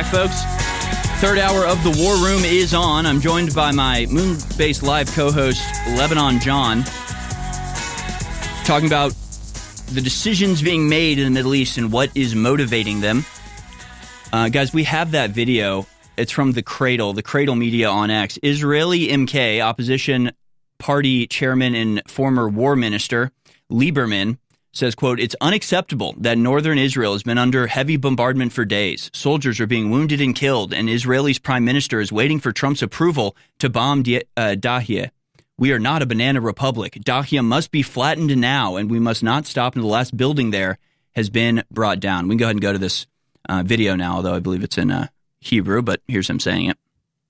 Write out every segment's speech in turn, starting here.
back, folks. Third hour of the War Room is on. I'm joined by my Moonbase Live co-host, Lebanon John, talking about the decisions being made in the Middle East and what is motivating them. Guys, we have that video. It's from the Cradle Media on X. Israeli MK, opposition party chairman and former war minister, Lieberman, says, quote, "It's unacceptable that northern Israel has been under heavy bombardment for days. Soldiers are being wounded and killed, and Israel's prime minister is waiting for Trump's approval to bomb Dahiyeh. We are not a banana republic. Dahiyeh must be flattened now, and we must not stop until the last building there has been brought down." We can go ahead and go to this video now, although I believe it's in Hebrew, but here's him saying it.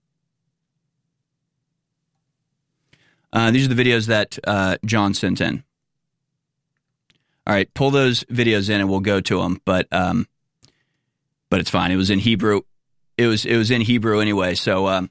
These are the videos that John sent in. All right, pull those videos in and we'll go to them. But it's fine. It was in Hebrew. It was in Hebrew anyway. So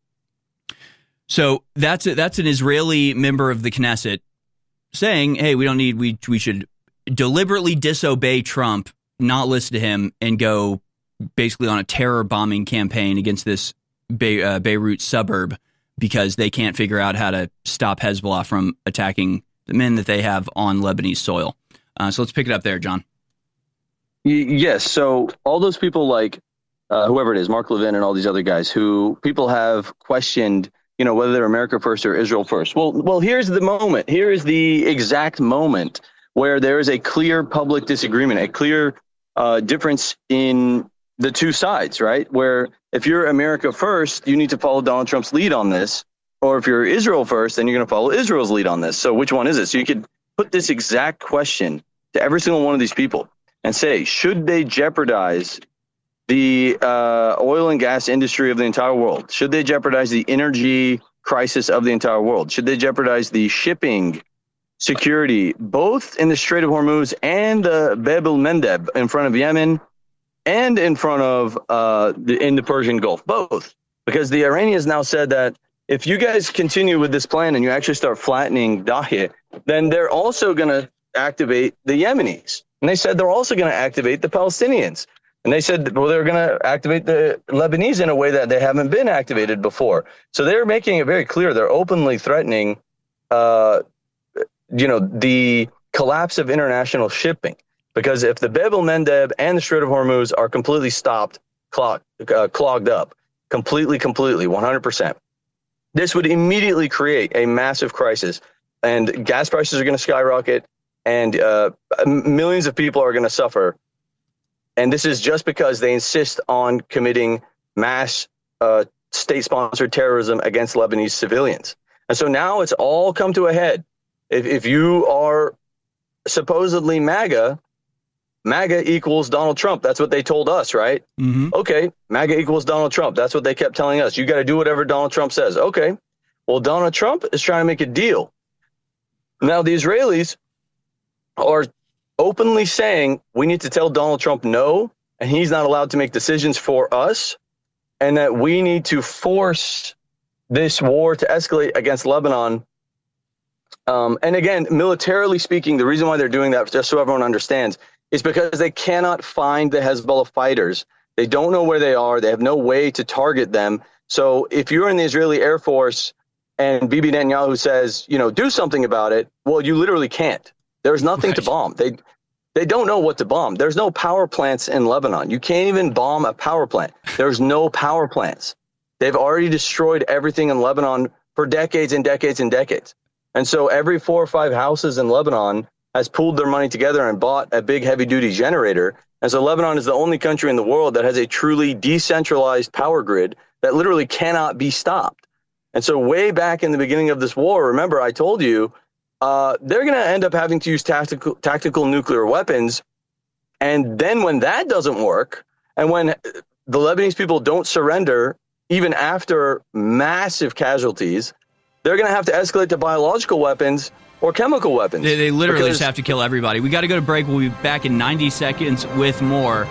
that's an Israeli member of the Knesset saying, "Hey, we should deliberately disobey Trump, not listen to him, and go basically on a terror bombing campaign against this Beirut suburb because they can't figure out how to stop Hezbollah from attacking the men that they have on Lebanese soil." So let's pick it up there, John. Yes. So all those people like whoever it is, Mark Levin and all these other guys who people have questioned, whether they're America first or Israel first. Well, here's the moment. Here is the exact moment where there is a clear public disagreement, a clear difference in the two sides, right? Where if you're America first, you need to follow Donald Trump's lead on this. Or if you're Israel first, then you're going to follow Israel's lead on this. So which one is it? So you could put this exact question to every single one of these people and say, should they jeopardize the oil and gas industry of the entire world? Should they jeopardize the energy crisis of the entire world? Should they jeopardize the shipping security, both in the Strait of Hormuz and the Bab el-Mandeb in front of Yemen and in front of in the Persian Gulf? Both. Because the Iranians now said that if you guys continue with this plan and you actually start flattening Dahiyeh, then they're also going to activate the Yemenis. And they said they're also going to activate the Palestinians. And they said, well, they're going to activate the Lebanese in a way that they haven't been activated before. So they're making it very clear. They're openly threatening, the collapse of international shipping. Because if the Bab el-Mandeb and the Strait of Hormuz are completely stopped, clogged up, completely, 100%, this would immediately create a massive crisis, and gas prices are going to skyrocket, and millions of people are going to suffer. And this is just because they insist on committing mass state-sponsored terrorism against Lebanese civilians. And so now it's all come to a head. If you are supposedly MAGA equals Donald Trump. That's what they told us, right? Mm-hmm. Okay, MAGA equals Donald Trump. That's what they kept telling us. You got to do whatever Donald Trump says. Okay, well, Donald Trump is trying to make a deal. Now, the Israelis are openly saying we need to tell Donald Trump no, and he's not allowed to make decisions for us, and that we need to force this war to escalate against Lebanon. And again, militarily speaking, the reason why they're doing that, just so everyone understands, is because they cannot find the Hezbollah fighters. They don't know where they are. They have no way to target them. So if you're in the Israeli Air Force and Bibi Netanyahu says, do something about it, well, you literally can't. There's nothing to bomb. They don't know what to bomb. There's no power plants in Lebanon. You can't even bomb a power plant. There's no power plants. They've already destroyed everything in Lebanon for decades and decades and decades. And so every 4 or 5 houses in Lebanon has pooled their money together and bought a big heavy-duty generator. And so Lebanon is the only country in the world that has a truly decentralized power grid that literally cannot be stopped. And so way back in the beginning of this war, remember I told you, they're going to end up having to use tactical nuclear weapons. And then when that doesn't work, and when the Lebanese people don't surrender, even after massive casualties, they're going to have to escalate to biological weapons or chemical weapons. They literally just have to kill everybody. We got to go to break. We'll be back in 90 seconds with more.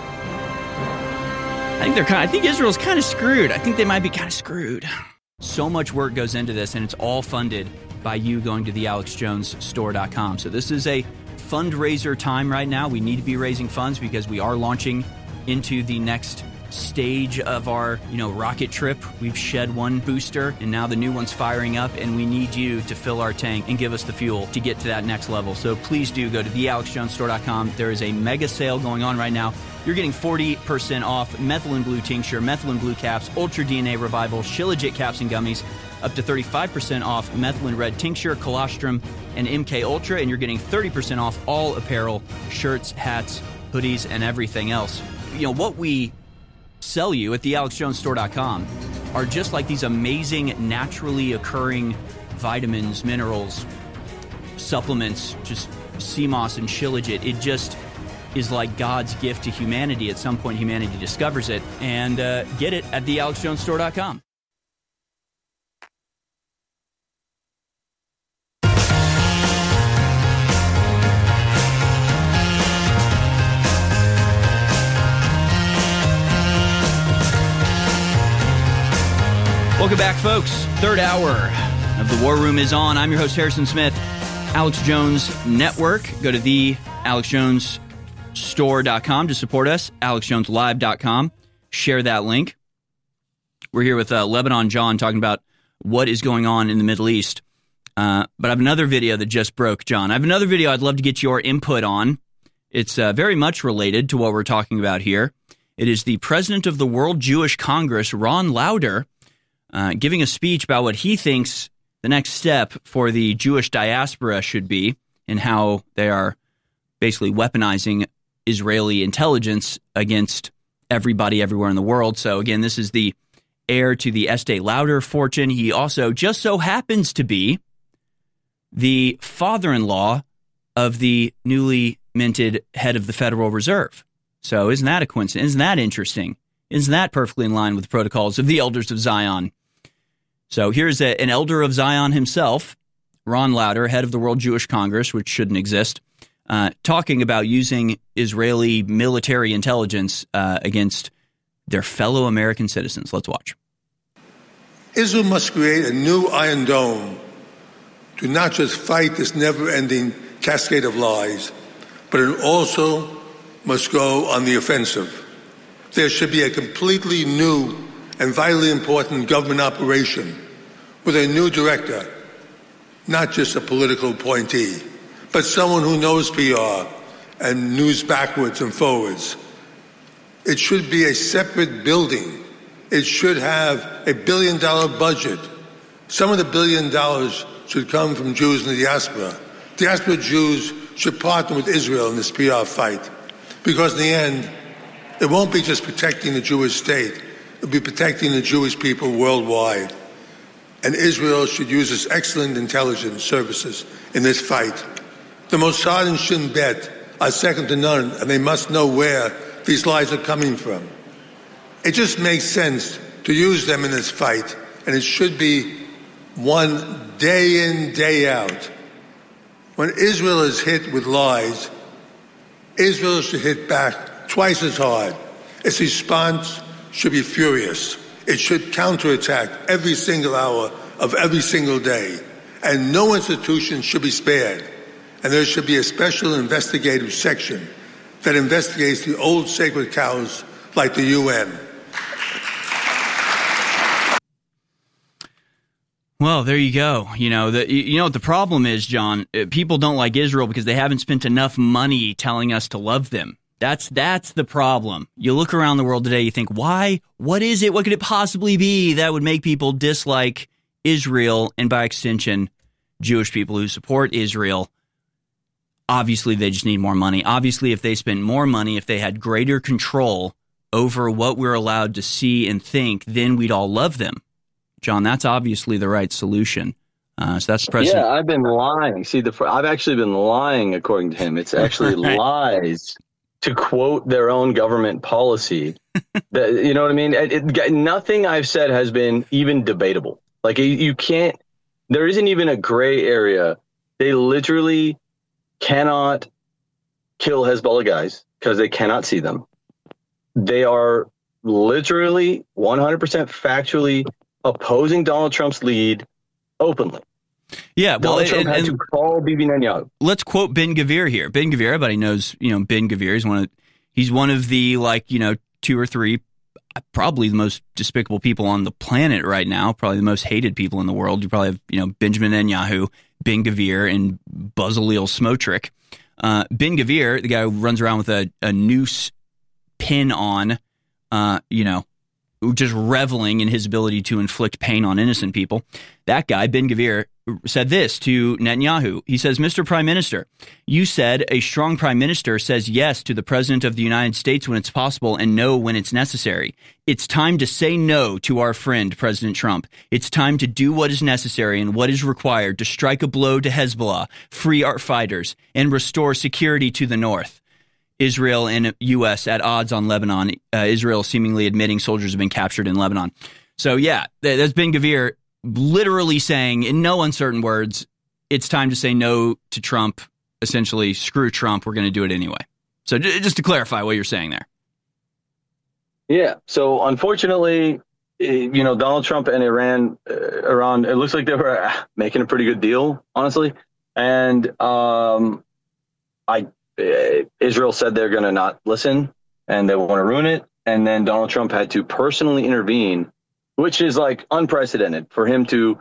I think Israel's kind of screwed. I think they might be kind of screwed. So much work goes into this, and it's all funded by you going to the AlexJonesStore.com. So this is a fundraiser time right now. We need to be raising funds because we are launching into the next stage of our, rocket trip. We've shed one booster, and now the new one's firing up, and we need you to fill our tank and give us the fuel to get to that next level. So please do go to thealexjonesstore.com. There is a mega sale going on right now. You're getting 40% off methylene blue tincture, methylene blue caps, Ultra DNA Revival, Shilajit caps and gummies, up to 35% off methylene red tincture, colostrum, and MK Ultra, and you're getting 30% off all apparel, shirts, hats, hoodies, and everything else. What we sell you at thealexjonesstore.com are just like these amazing naturally occurring vitamins, minerals, supplements, just sea moss and Shilajit. It just is like God's gift to humanity. At some point, humanity discovers it, and get it at thealexjonesstore.com. Welcome back, folks. Third hour of the War Room is on. I'm your host, Harrison Smith. Alex Jones Network. Go to thealexjonesstore.com to support us. alexjoneslive.com. Share that link. We're here with Lebanon John talking about what is going on in the Middle East. But I have another video that just broke, John. I have another video I'd love to get your input on. It's very much related to what we're talking about here. It is the president of the World Jewish Congress, Ron Lauder, giving a speech about what he thinks the next step for the Jewish diaspora should be and how they are basically weaponizing Israeli intelligence against everybody everywhere in the world. So again, this is the heir to the Estee Lauder fortune. He also just so happens to be the father-in-law of the newly minted head of the Federal Reserve. So isn't that a coincidence? Isn't that interesting? Isn't that perfectly in line with the protocols of the Elders of Zion? So here's an elder of Zion himself, Ron Lauder, head of the World Jewish Congress, which shouldn't exist, talking about using Israeli military intelligence against their fellow American citizens. Let's watch. Israel must create a new Iron Dome to not just fight this never-ending cascade of lies, but it also must go on the offensive. There should be a completely new and vitally important government operation with a new director, not just a political appointee, but someone who knows PR and news backwards and forwards. It should be a separate building. It should have a $1 billion budget. Some of the $1 billion should come from Jews in the diaspora. Diaspora Jews should partner with Israel in this PR fight, because in the end, it won't be just protecting the Jewish state. It'll be protecting the Jewish people worldwide. And Israel should use its excellent intelligence services in this fight. The Mossad and Shin Bet are second to none, and they must know where these lies are coming from. It just makes sense to use them in this fight, and it should be one day in, day out. When Israel is hit with lies, Israel should hit back twice as hard. Its response should be furious. It should counterattack every single hour of every single day. And no institution should be spared. And there should be a special investigative section that investigates the old sacred cows like the UN. Well, there you go. You know what the problem is, John? People don't like Israel because they haven't spent enough money telling us to love them. That's the problem. You look around the world today, you think, why? What is it? What could it possibly be that would make people dislike Israel and, by extension, Jewish people who support Israel? Obviously, they just need more money. Obviously, if they spent more money, if they had greater control over what we're allowed to see and think, then we'd all love them. John, that's obviously the right solution. So that's the president. Yeah, I've been lying. See, I've actually been lying, according to him. It's actually Right. lies to quote their own government policy. You know what I mean? Nothing I've said has been even debatable. Like, you can't, there isn't even a gray area. They literally cannot kill Hezbollah guys because they cannot see them. They are literally 100% factually opposing Donald Trump's lead openly. Yeah, well, Donald Trump had to call Bibi Netanyahu. Let's quote Ben Gvir here. Ben Gvir, everybody knows, Ben Gvir is one of the 2 or 3 probably the most despicable people on the planet right now, probably the most hated people in the world. You probably have, Benjamin Netanyahu, Ben Gvir, and Bezalel Smotrich. Ben Gvir, the guy who runs around with a noose pin on, just reveling in his ability to inflict pain on innocent people. That guy, Ben Gvir, said this to Netanyahu. He says, Mr. Prime Minister, you said a strong prime minister says yes to the president of the United States when it's possible and no when it's necessary. It's time to say no to our friend, President Trump. It's time to do what is necessary and what is required to strike a blow to Hezbollah, free our fighters, and restore security to the north. Israel and U.S. at odds on Lebanon. Israel seemingly admitting soldiers have been captured in Lebanon. So, yeah, that's Ben Gvir literally saying, in no uncertain words, it's time to say no to Trump. Essentially, screw Trump. We're going to do it anyway. So just to clarify what you're saying there. Yeah. So, unfortunately, Donald Trump and Iran, it looks like they were making a pretty good deal, honestly. And Israel said they're going to not listen and they want to ruin it. And then Donald Trump had to personally intervene, which is like unprecedented for him to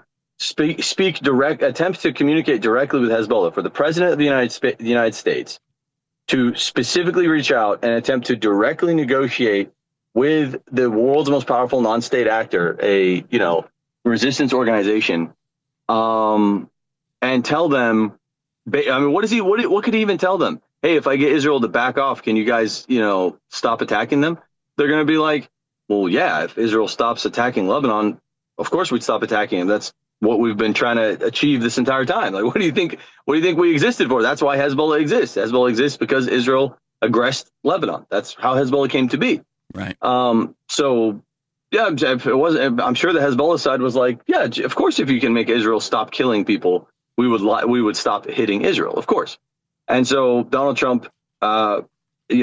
attempt to communicate directly with Hezbollah, for the president of the United States to specifically reach out and attempt to directly negotiate with the world's most powerful non-state actor, a resistance organization, and tell them, what could he even tell them? Hey, if I get Israel to back off, can you guys, stop attacking them? They're going to be like, well, yeah, if Israel stops attacking Lebanon, of course we'd stop attacking them. That's what we've been trying to achieve this entire time. Like, what do you think we existed for? That's why Hezbollah exists. Hezbollah exists because Israel aggressed Lebanon. That's how Hezbollah came to be. Right. So, yeah, if it wasn't, I'm sure the Hezbollah side was like, yeah, of course, if you can make Israel stop killing people, we would stop hitting Israel, of course. And so Donald Trump, Bibi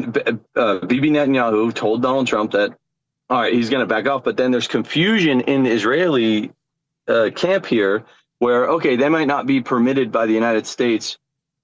Netanyahu told Donald Trump that, all right, he's going to back off. But then there's confusion in the Israeli camp here where, okay, they might not be permitted by the United States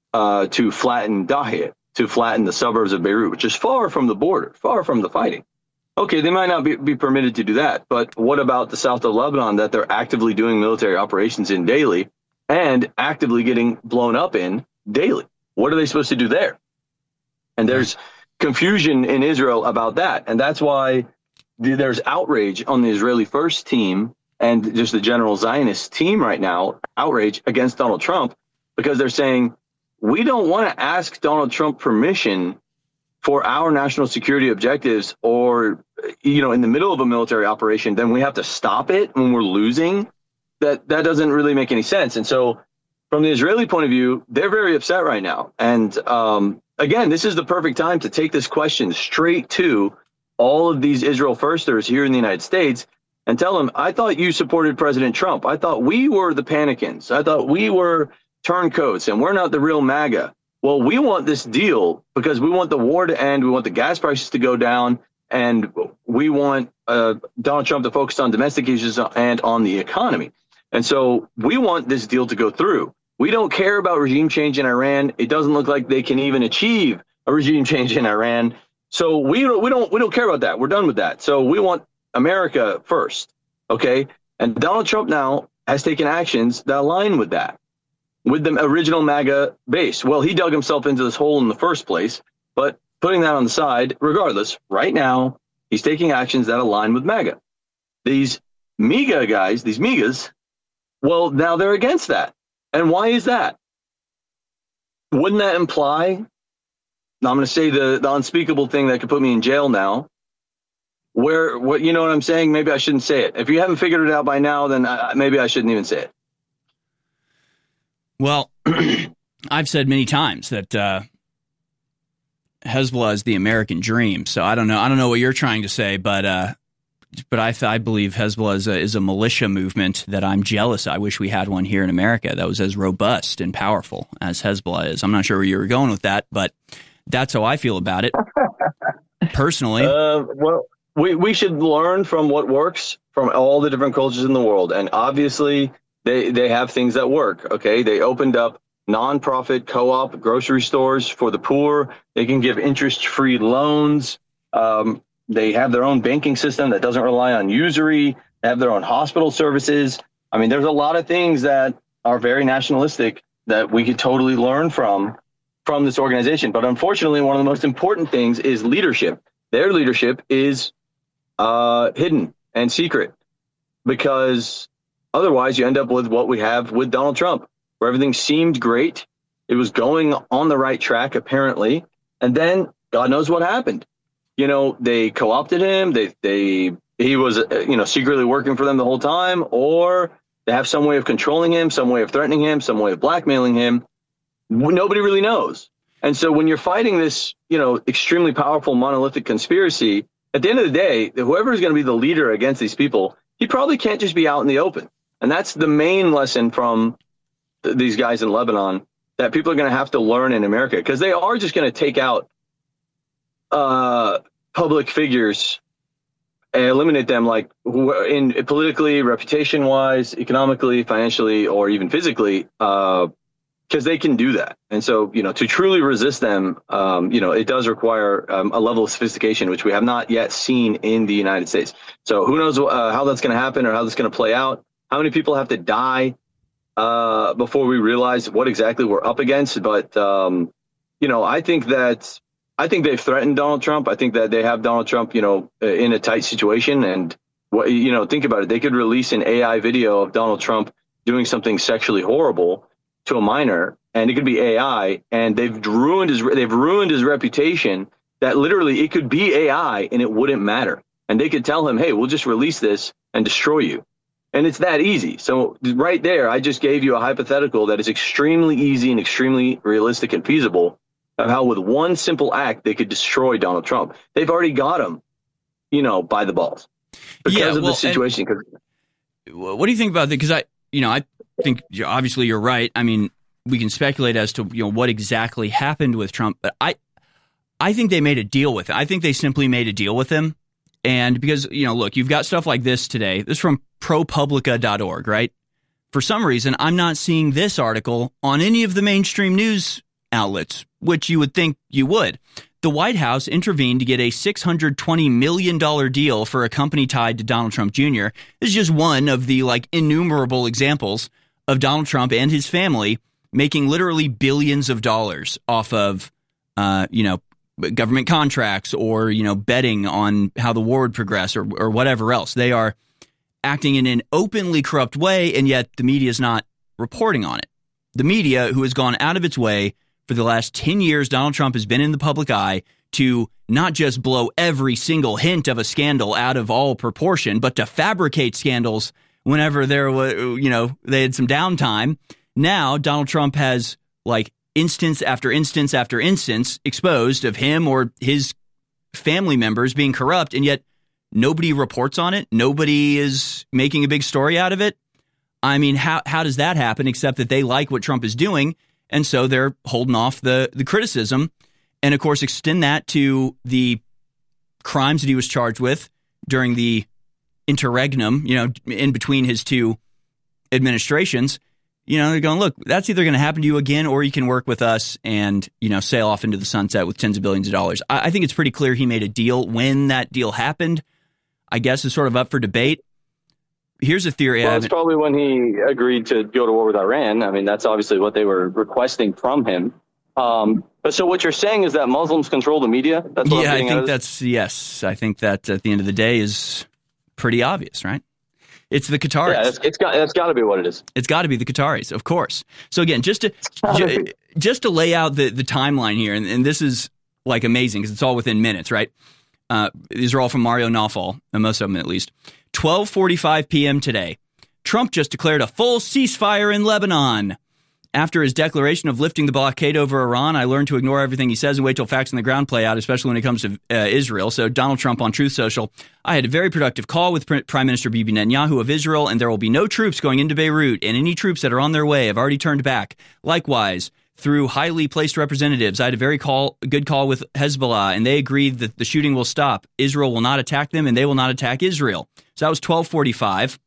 to flatten Dahieh, to flatten the suburbs of Beirut, which is far from the border, far from the fighting. Okay, they might not be permitted to do that. But what about the south of Lebanon that they're actively doing military operations in daily and actively getting blown up in daily? What are they supposed to do there? And there's confusion in Israel about that. And that's why there's outrage on the Israeli First team and just the general Zionist team right now, outrage against Donald Trump, because they're saying, we don't want to ask Donald Trump permission for our national security objectives, or, in the middle of a military operation, then we have to stop it when we're losing. That doesn't really make any sense. And so from the Israeli point of view, they're very upset right now. And again, this is the perfect time to take this question straight to all of these Israel firsters here in the United States and tell them, I thought you supported President Trump. I thought we were the panicans. I thought we were turncoats and we're not the real MAGA. Well, we want this deal because we want the war to end. We want the gas prices to go down. And we want Donald Trump to focus on domestic issues and on the economy. And so we want this deal to go through. We don't care about regime change in Iran. It doesn't look like they can even achieve a regime change in Iran. So we don't care about that. We're done with that. So we want America first. Okay. And Donald Trump now has taken actions that align with that, with the original MAGA base. Well, he dug himself into this hole in the first place, but putting that on the side, regardless, right now, he's taking actions that align with MAGA. These MAGA guys, these MAGAs, well, now they're against that. And why is that? Wouldn't that imply, I'm going to say the unspeakable thing that could put me in jail now, what you know what I'm saying? Maybe I shouldn't say it. If you haven't figured it out by now, then maybe I shouldn't even say it. Well, I've said many times that Hezbollah is the American dream. So I don't know what you're trying to say, but I believe Hezbollah is a militia movement that I'm jealous. I wish we had one here in America that was as robust and powerful as Hezbollah is. I'm not sure where you were going with that, but that's how I feel about it personally. Well, we should learn from what works from all the different cultures in the world. And obviously they have things that work. Okay. They opened up nonprofit co-op grocery stores for the poor. They can give interest-free loans. They have their own banking system that doesn't rely on usury. They have their own hospital services. I mean, there's a lot of things that are very nationalistic that we could totally learn from this organization. But unfortunately, one of the most important things is leadership. Their leadership is hidden and secret, because otherwise you end up with what we have with Donald Trump, where everything seemed great. It was going on the right track, apparently. And then God knows what happened. They co-opted him. He was, secretly working for them the whole time, or they have some way of controlling him, some way of threatening him, some way of blackmailing him. Nobody really knows. And so when you're fighting this, extremely powerful monolithic conspiracy, at the end of the day, whoever is going to be the leader against these people, he probably can't just be out in the open. And that's the main lesson from these guys in Lebanon that people are going to have to learn in America, because they are just going to take out public figures and eliminate them, like in politically, reputation wise, economically, financially, or even physically, because they can do that. And so, to truly resist them, it does require a level of sophistication, which we have not yet seen in the United States. So who knows how that's going to happen or how that's going to play out, how many people have to die before we realize what exactly we're up against. But, I think they've threatened Donald Trump. I think that they have Donald Trump, in a tight situation. And, think about it. They could release an AI video of Donald Trump doing something sexually horrible to a minor, and it could be AI, and they've ruined his reputation, that literally it could be AI and it wouldn't matter. And they could tell him, hey, we'll just release this and destroy you. And it's that easy. So right there, I just gave you a hypothetical that is extremely easy and extremely realistic and feasible of how with one simple act they could destroy Donald Trump. They've already got him, by the balls because of the situation. What do you think about that? Because I think obviously you're right. I mean, we can speculate as to what exactly happened with Trump, but I think they made a deal with it. I think they simply made a deal with him. And because, look, you've got stuff like this today. This is from ProPublica.org, right? For some reason, I'm not seeing this article on any of the mainstream news outlets, which you would think you would. The White House intervened to get a $620 million deal for a company tied to Donald Trump Jr. This is just one of the innumerable examples of Donald Trump and his family making literally billions of dollars off of, government contracts or, betting on how the war would progress or whatever else. They are acting in an openly corrupt way, and yet the media is not reporting on it. The media, who has gone out of its way for the last 10 years, Donald Trump has been in the public eye to not just blow every single hint of a scandal out of all proportion, but to fabricate scandals whenever there was, they had some downtime. Now, Donald Trump has instance after instance after instance exposed of him or his family members being corrupt, and yet nobody reports on it. Nobody is making a big story out of it. I mean, how does that happen except that they like what Trump is doing, and so they're holding off the criticism, and of course extend that to the crimes that he was charged with during the interregnum, in between his two administrations. They're going, look, that's either going to happen to you again, or you can work with us and, sail off into the sunset with tens of billions of dollars. I think it's pretty clear he made a deal. When that deal happened, I guess is sort of up for debate. Here's a theory. Well, it's probably when he agreed to go to war with Iran. I mean, that's obviously what they were requesting from him. But so what you're saying is that Muslims control the media? That's what I think that's, yes. I think that at the end of the day is pretty obvious, right? It's the Qataris. Yeah, it's got to be what it is. It's got to be the Qataris, of course. So again, just to lay out the timeline here, and this is amazing because it's all within minutes, right? These are all from Mario Nawfal, most of them at least. 12:45 p.m. today. Trump just declared a full ceasefire in Lebanon. After his declaration of lifting the blockade over Iran, I learned to ignore everything he says and wait till facts on the ground play out, especially when it comes to Israel. So Donald Trump on Truth Social. I had a very productive call with Prime Minister Bibi Netanyahu of Israel, and there will be no troops going into Beirut, and any troops that are on their way have already turned back. Likewise, through highly placed representatives, I had a very good call with Hezbollah, and they agreed that the shooting will stop. Israel will not attack them, and they will not attack Israel. So that was 12:45.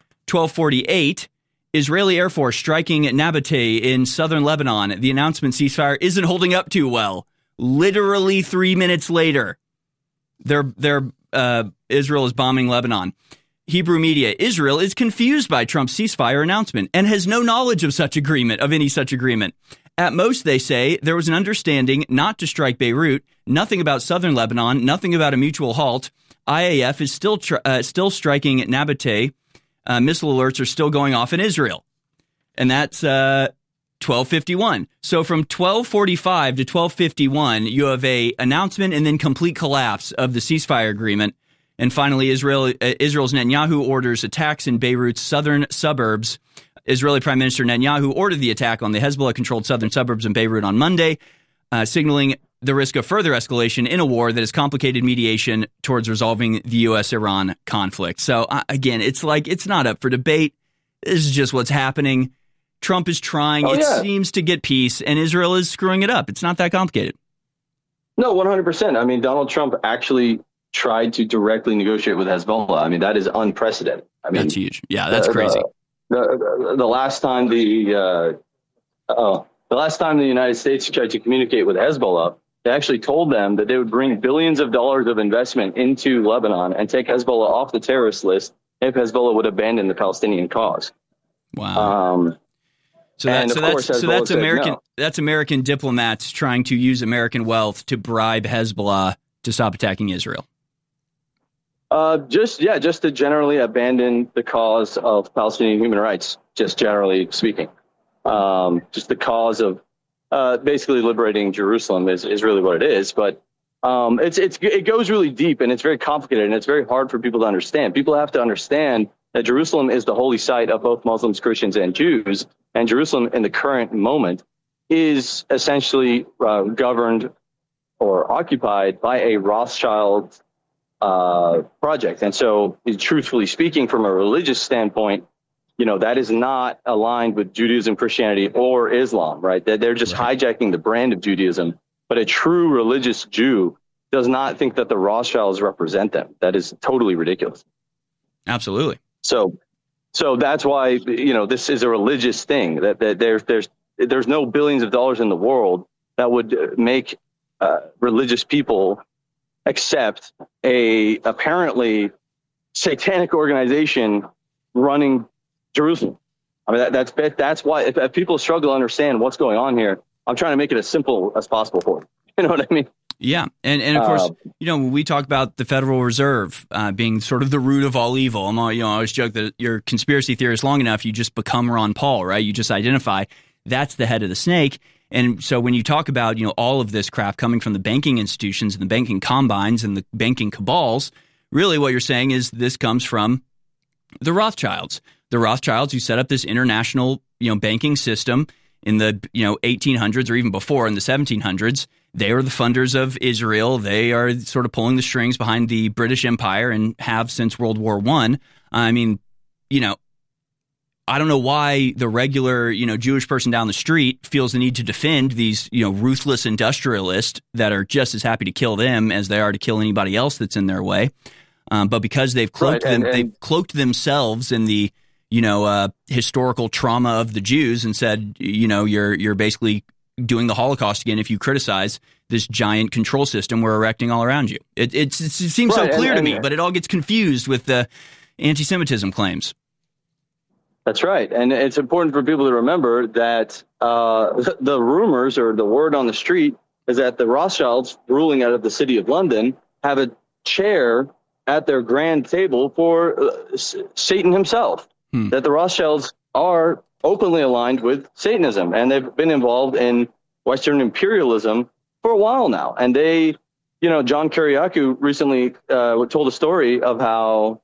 12:48. Israeli Air Force striking at Nabateh in southern Lebanon. The announcement ceasefire isn't holding up too well. Literally 3 minutes later. Israel is bombing Lebanon. Hebrew media, Israel is confused by Trump's ceasefire announcement and has no knowledge of any such agreement. At most, they say, there was an understanding not to strike Beirut, nothing about southern Lebanon, nothing about a mutual halt. IAF is still striking at Nabateh. Missile alerts are still going off in Israel. And that's 12:51. So from 12:45 to 12:51, you have a announcement and then complete collapse of the ceasefire agreement. And finally, Israel's Netanyahu orders attacks in Beirut's southern suburbs. Israeli Prime Minister Netanyahu ordered the attack on the Hezbollah-controlled southern suburbs in Beirut on Monday, signaling the risk of further escalation in a war that has complicated mediation towards resolving the U.S.-Iran conflict. So, again, it's not up for debate. This is just what's happening. Trump is trying, seems, to get peace, and Israel is screwing it up. It's not that complicated. No, 100%. I mean, Donald Trump actually tried to directly negotiate with Hezbollah. I mean, that is unprecedented. I mean, that's huge. Yeah, that's crazy. The last time the United States tried to communicate with Hezbollah, they actually told them that they would bring billions of dollars of investment into Lebanon and take Hezbollah off the terrorist list if Hezbollah would abandon the Palestinian cause. Wow. That's American. No. That's American diplomats trying to use American wealth to bribe Hezbollah to stop attacking Israel. Just to generally abandon the cause of Palestinian human rights, just generally speaking. Just the cause of basically liberating Jerusalem is really what it is. But it goes really deep, and it's very complicated, and it's very hard for people to understand. People have to understand that Jerusalem is the holy site of both Muslims, Christians, and Jews. And Jerusalem in the current moment is essentially governed or occupied by a Rothschild project. And so, truthfully speaking, from a religious standpoint, that is not aligned with Judaism, Christianity, or Islam, right? They're just hijacking the brand of Judaism. But a true religious Jew does not think that the Rothschilds represent them. That is totally ridiculous. Absolutely. So that's why, this is a religious thing, that there's no billions of dollars in the world that would make religious people accept a apparently satanic organization running Jerusalem. I mean, that's why if people struggle to understand what's going on here, I'm trying to make it as simple as possible for them. You know what I mean? Yeah. And of course, when we talk about the Federal Reserve being sort of the root of all evil, I always joke that you're a conspiracy theorist long enough, you just become Ron Paul, right? You just identify that's the head of the snake. And so when you talk about, all of this crap coming from the banking institutions and the banking combines and the banking cabals, really what you're saying is this comes from the Rothschilds. The Rothschilds who set up this international, banking system in the, 1800s or even before in the 1700s. They are the funders of Israel. They are sort of pulling the strings behind the British Empire and have since World War I. I mean, I don't know why the regular, Jewish person down the street feels the need to defend these, ruthless industrialists that are just as happy to kill them as they are to kill anybody else that's in their way. But because they've cloaked they've cloaked themselves in the, historical trauma of the Jews and said, you're basically doing the Holocaust again if you criticize this giant control system we're erecting all around you. It seems so clear to me, but it all gets confused with the anti-Semitism claims. That's right. And it's important for people to remember that the rumors or the word on the street is that the Rothschilds, ruling out of the city of London, have a chair at their grand table for Satan himself, that the Rothschilds are openly aligned with Satanism, and they've been involved in Western imperialism for a while now. And they, John Kiriakou recently told a story of how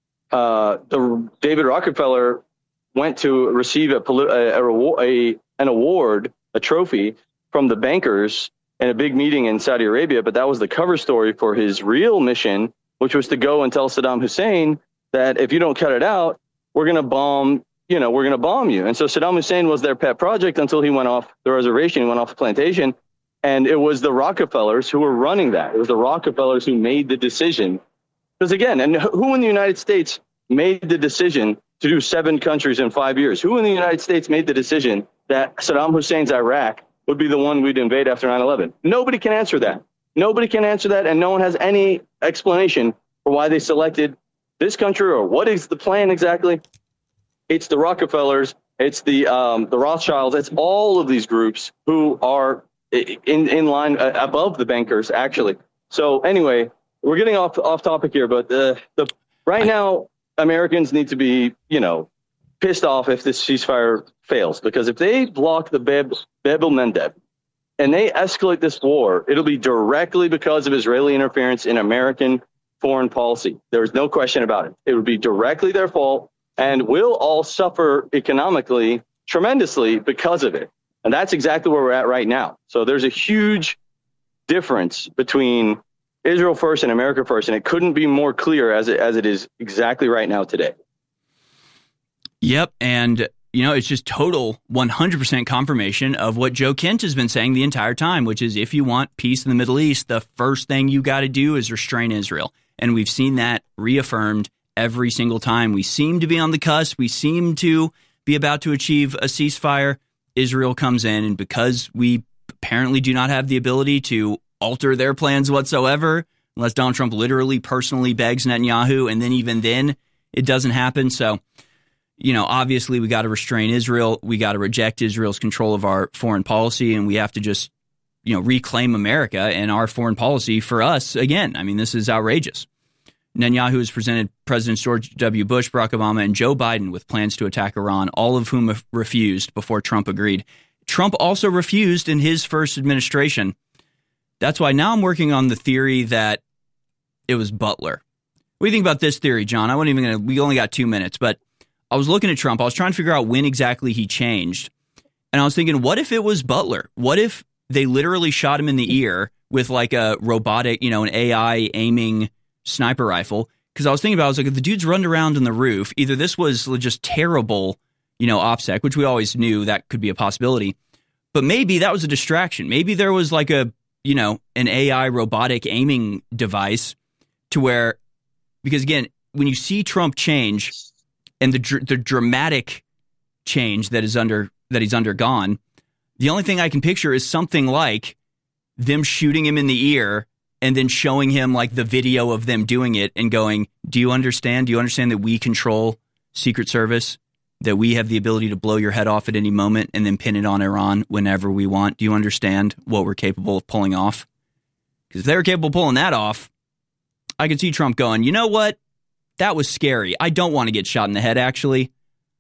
David Rockefeller went to receive an award, a trophy from the bankers in a big meeting in Saudi Arabia. But that was the cover story for his real mission, which was to go and tell Saddam Hussein that if you don't cut it out, we're going to bomb you. And so Saddam Hussein was their pet project until he went off the reservation, he went off the plantation. And it was the Rockefellers who were running that. It was the Rockefellers who made the decision. Because again, and who in the United States made the decision to do 7 countries in 5 years? Who in the United States made the decision that Saddam Hussein's Iraq would be the one we'd invade after 9/11? Nobody can answer that. Nobody can answer that, and no one has any explanation for why they selected this country or what is the plan exactly. It's the Rockefellers, it's the Rothschilds, it's all of these groups who are in line above the bankers, actually. So anyway, we're getting off topic here, but right now Americans need to be, pissed off if this ceasefire fails, because if they block the Bab el-Mandeb and they escalate this war, it'll be directly because of Israeli interference in American foreign policy. There's no question about it. It would be directly their fault, and we'll all suffer economically tremendously because of it. And that's exactly where we're at right now. So there's a huge difference between Israel first and America first, and it couldn't be more clear as it is exactly right now today. Yep, and it's just total 100% confirmation of what Joe Kent has been saying the entire time, which is if you want peace in the Middle East, the first thing you got to do is restrain Israel. And we've seen that reaffirmed every single time. We seem to be on the cusp. We seem to be about to achieve a ceasefire. Israel comes in, and because we apparently do not have the ability to alter their plans whatsoever, unless Donald Trump literally personally begs Netanyahu, and then even then it doesn't happen. So, obviously we got to restrain Israel. We got to reject Israel's control of our foreign policy, and we have to just, reclaim America and our foreign policy for us again. I mean, this is outrageous. Netanyahu has presented Presidents George W. Bush, Barack Obama, and Joe Biden with plans to attack Iran, all of whom have refused before Trump agreed. Trump also refused in his first administration. That's why now I'm working on the theory that it was Butler. What do you think about this theory, John? We only got 2 minutes, but I was looking at Trump. I was trying to figure out when exactly he changed. And I was thinking, what if it was Butler? What if they literally shot him in the ear with like a robotic, an AI aiming sniper rifle? Because I was thinking about, I was like, if the dude's run around on the roof, either this was just terrible, OPSEC, which we always knew that could be a possibility. But maybe that was a distraction. Maybe there was like an AI robotic aiming device to where, because again, when you see Trump change and the dramatic change that he's undergone, the only thing I can picture is something like them shooting him in the ear and then showing him like the video of them doing it and going, do you understand? Do you understand that we control Secret Service, that we have the ability to blow your head off at any moment and then pin it on Iran whenever we want? Do you understand what we're capable of pulling off? Because if they were capable of pulling that off, I could see Trump going, you know what? That was scary. I don't want to get shot in the head, actually.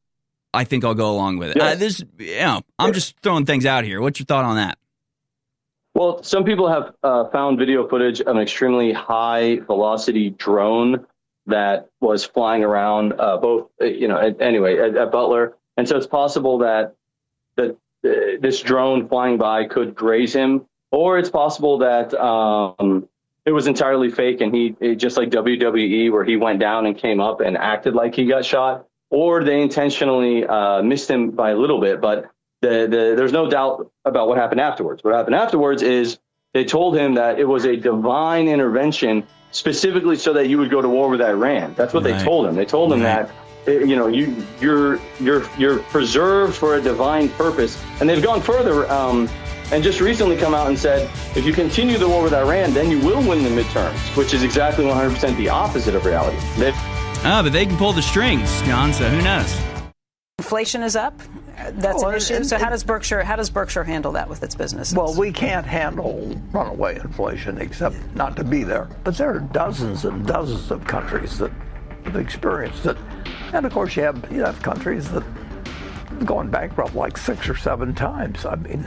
I think I'll go along with it. I'm just throwing things out here. What's your thought on that? Well, some people have found video footage of an extremely high velocity drone that was flying around at Butler. And so it's possible that this drone flying by could graze him, or it's possible that it was entirely fake and he just like WWE, where he went down and came up and acted like he got shot, or they intentionally missed him by a little bit. But there's no doubt about what happened afterwards. What happened afterwards is they told him that it was a divine intervention specifically so that you would go to war with Iran. That's what they told him. They told him that, you're preserved for a divine purpose. And they've gone further and just recently come out and said, if you continue the war with Iran, then you will win the midterms, which is exactly 100% the opposite of reality. But they can pull the strings, John, so who knows? Inflation is up. That's an issue. So how does Berkshire handle that with its businesses? Well, we can't handle runaway inflation except not to be there. But there are dozens and dozens of countries that have experienced it. And of course you have countries that have gone bankrupt like 6 or 7 times. I mean,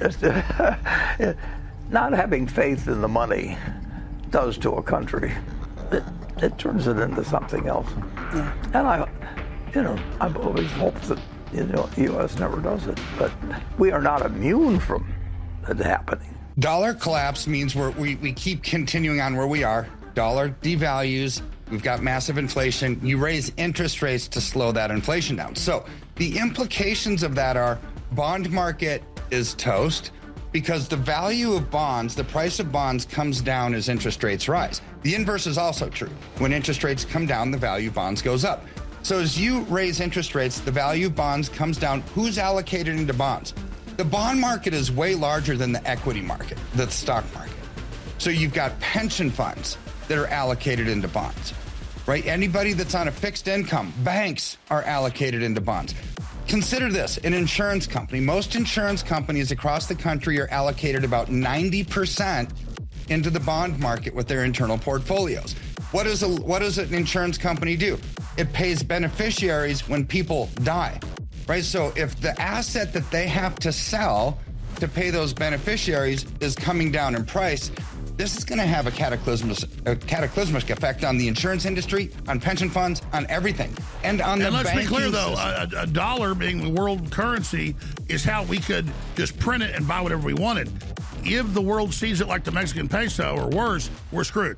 not having faith in the money does to a country. It turns it into something else. Yeah. And I've always hoped that the U.S. never does it, but we are not immune from it happening. Dollar collapse means we keep continuing on where we are. Dollar devalues. We've got massive inflation. You raise interest rates to slow that inflation down. So the implications of that are bond market is toast because the value of bonds, the price of bonds comes down as interest rates rise. The inverse is also true. When interest rates come down, the value of bonds goes up. So as you raise interest rates, the value of bonds comes down. Who's allocated into bonds? The bond market is way larger than the equity market, the stock market. So you've got pension funds that are allocated into bonds, right? Anybody that's on a fixed income, banks are allocated into bonds. Consider this, an insurance company. Most insurance companies across the country are allocated about 90% into the bond market with their internal portfolios. What does an insurance company do? It pays beneficiaries when people die, right? So if the asset that they have to sell to pay those beneficiaries is coming down in price, this is going to have a cataclysmic effect on the insurance industry, on pension funds, on everything, and on the banking. And let's be clear, though, a dollar being the world currency is how we could just print it and buy whatever we wanted. If the world sees it like the Mexican peso or worse, we're screwed.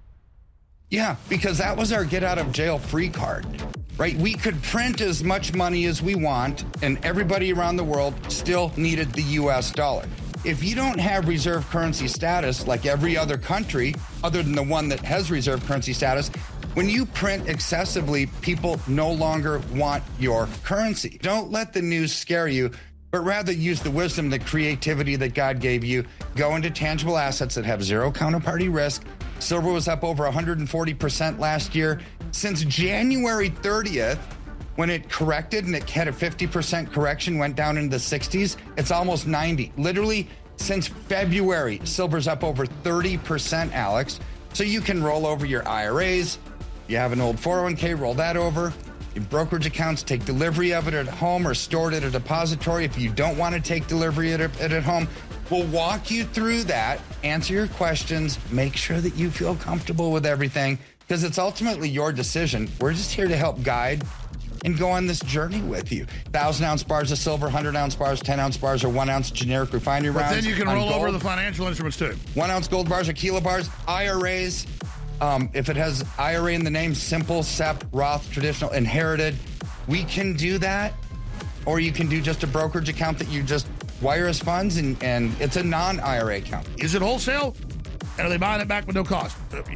Yeah, because that was our get-out-of-jail-free card, right? We could print as much money as we want, and everybody around the world still needed the U.S. dollar. If you don't have reserve currency status like every other country, other than the one that has reserve currency status, when you print excessively, people no longer want your currency. Don't let the news scare you, but rather use the wisdom, the creativity that God gave you. Go into tangible assets that have zero counterparty risk. Silver was up over 140% last year. Since January 30th, when it corrected and it had a 50% correction, went down into the 60s, it's almost 90. Literally, since February, silver's up over 30%, Alex. So you can roll over your IRAs. You have an old 401k, roll that over. Your brokerage accounts, take delivery of it at home or store it at a depository. If you don't want to take delivery of it at home, we'll walk you through that, answer your questions, make sure that you feel comfortable with everything, because it's ultimately your decision. We're just here to help guide and go on this journey with you. 1,000-ounce bars of silver, 100-ounce bars, 10-ounce bars, or 1-ounce generic refinery rounds. But then you can roll over the financial instruments too. 1-ounce gold bars or kilo bars, IRAs. If it has IRA in the name, simple, SEP, Roth, traditional, inherited, we can do that. Or you can do just a brokerage account that you just wire us funds, and it's a non-IRA account. Is it wholesale? And are they buying it back with no cost?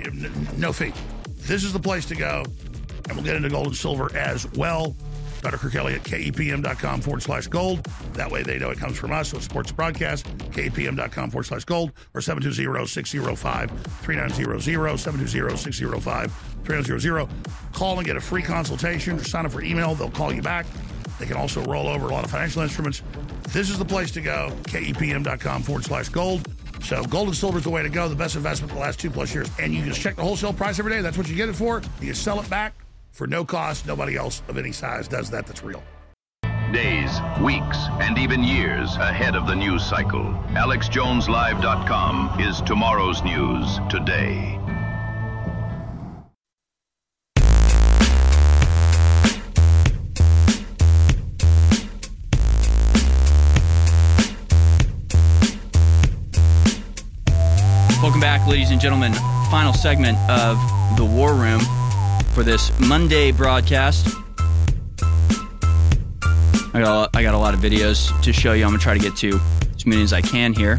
No fee. This is the place to go. And we'll get into gold and silver as well. Dr. Kirk Elliott, KEPM.com/gold. That way they know it comes from us, so it supports the broadcast. KEPM.com/gold or 720-605-3900, 720-605-3900. Call and get a free consultation or sign up for email. They'll call you back. They can also roll over a lot of financial instruments. This is the place to go, KEPM.com/gold. So gold and silver is the way to go, the best investment the last 2+ years. And you just check the wholesale price every day. That's what you get it for. You can sell it back for no cost. Nobody else of any size does that. That's real. Days, weeks, and even years ahead of the news cycle. AlexJonesLive.com is tomorrow's news today. Welcome back, ladies and gentlemen. Final segment of the War Room for this Monday broadcast. I got a lot of videos to show you. I'm going to try to get to as many as I can here.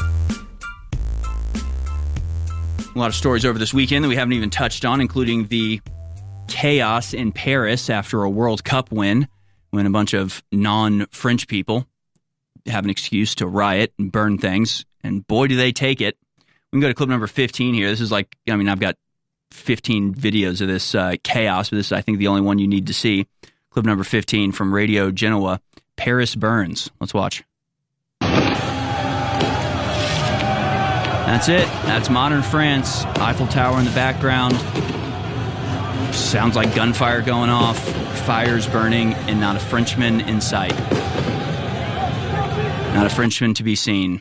A lot of stories over this weekend that we haven't even touched on, including the chaos in Paris after a World Cup win, when a bunch of non-French people have an excuse to riot and burn things. And boy, do they take it. We can go to clip number 15 here. This is I've got 15 videos of this chaos, but this is, I think, the only one you need to see. Clip number 15 from Radio Genoa, Paris Burns. Let's watch. That's it. That's modern France. Eiffel Tower in the background. Sounds like gunfire going off, fires burning, and not a Frenchman in sight. Not a Frenchman to be seen.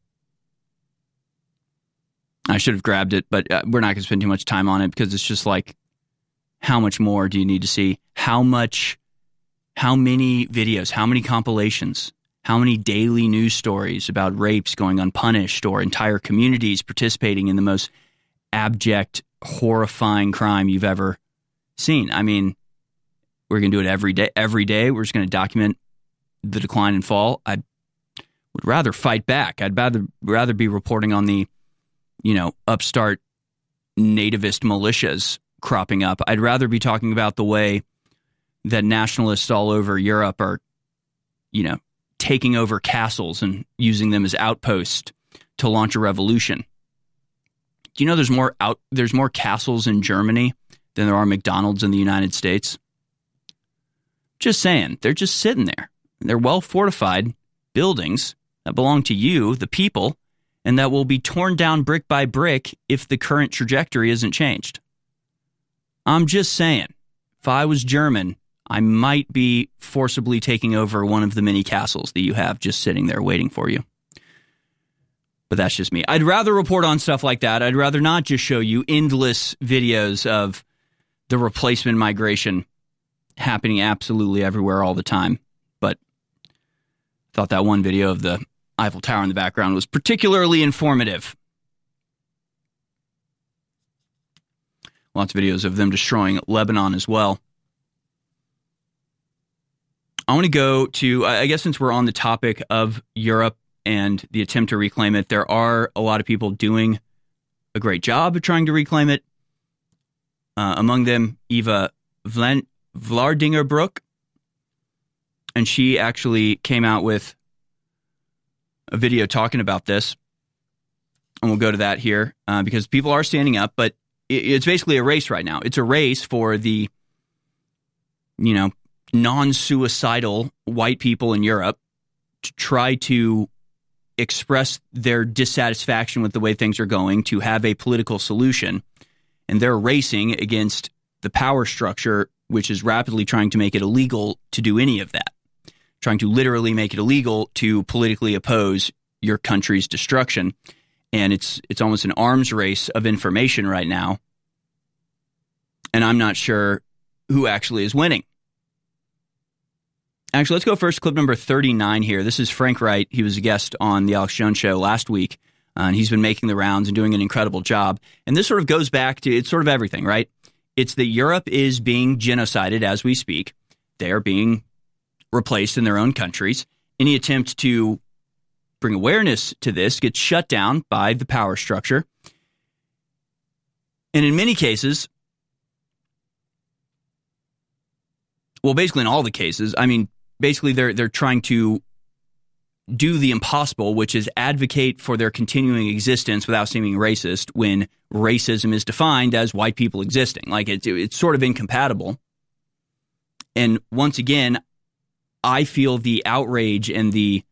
I should have grabbed it, but we're not going to spend too much time on it because it's just like, how much more do you need to see? How many videos, how many compilations, how many daily news stories about rapes going unpunished or entire communities participating in the most abject, horrifying crime you've ever seen? I mean, we're going to do it every day. Every day, we're just going to document the decline and fall. I would rather fight back. I'd rather be reporting on the upstart nativist militias cropping up. I'd rather be talking about the way that nationalists all over Europe are, taking over castles and using them as outposts to launch a revolution. Do you know there's more castles in Germany than there are McDonald's in the United States? Just saying, they're just sitting there. They're well-fortified buildings that belong to you, the people, and that will be torn down brick by brick if the current trajectory isn't changed. I'm just saying, if I was German, I might be forcibly taking over one of the many castles that you have just sitting there waiting for you. But that's just me. I'd rather report on stuff like that. I'd rather not just show you endless videos of the replacement migration happening absolutely everywhere all the time. But I thought that one video of the Eiffel Tower in the background was particularly informative. Lots of videos of them destroying Lebanon as well. I want to go to, I guess since we're on the topic of Europe and the attempt to reclaim it, there are a lot of people doing a great job of trying to reclaim it. Among them, Eva Vlaardingerbroek. And she actually came out with a video talking about this. And we'll go to that here because people are standing up, but it's basically a race right now. It's a race for the, non-suicidal white people in Europe to try to express their dissatisfaction with the way things are going, to have a political solution. And they're racing against the power structure, which is rapidly trying to make it illegal to do any of that, trying to literally make it illegal to politically oppose your country's destruction. And it's almost an arms race of information right now. And I'm not sure who actually is winning. Actually, let's go first. Clip number 39 here. This is Frank Wright. He was a guest on the Alex Jones Show last week, and he's been making the rounds and doing an incredible job. And this sort of goes back to, it's sort of everything, right? It's that Europe is being genocided as we speak. They are being replaced in their own countries. Any attempt to bring awareness to this gets shut down by the power structure. And in many cases, well, basically in all the cases, basically they're trying to do the impossible, which is advocate for their continuing existence without seeming racist when racism is defined as white people existing. Like it's sort of incompatible. And once again, I feel the outrage and